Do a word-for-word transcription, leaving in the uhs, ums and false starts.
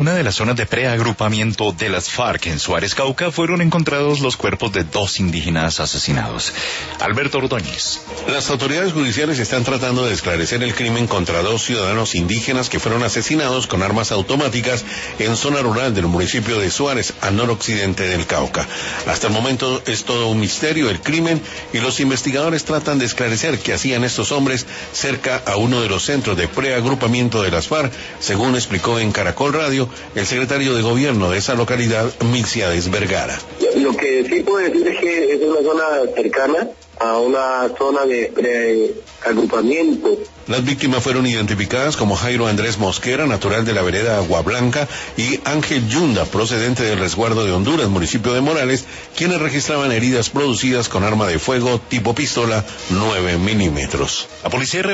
una de las zonas de preagrupamiento de las FARC en Suárez, Cauca, fueron encontrados los cuerpos de dos indígenas asesinados. Alberto Ordóñez. Las autoridades judiciales están tratando de esclarecer el crimen contra dos ciudadanos indígenas que fueron asesinados con armas automáticas en zona rural del municipio de Suárez, al noroccidente del Cauca. Hasta el momento es todo un misterio el crimen y los investigadores tratan de esclarecer qué hacían estos hombres cerca a uno de los centros de preagrupamiento de las FARC, según explicó en Caracol Radio el secretario de gobierno de esa localidad, Milciades Vergara. Lo que sí puedo decir es que es una zona cercana a una zona de preagrupamiento. Las víctimas fueron identificadas como Jairo Andrés Mosquera, natural de la vereda Agua Blanca, y Ángel Yunda, procedente del resguardo de Honduras, municipio de Morales, quienes registraban heridas producidas con arma de fuego tipo pistola nueve milímetros. La policía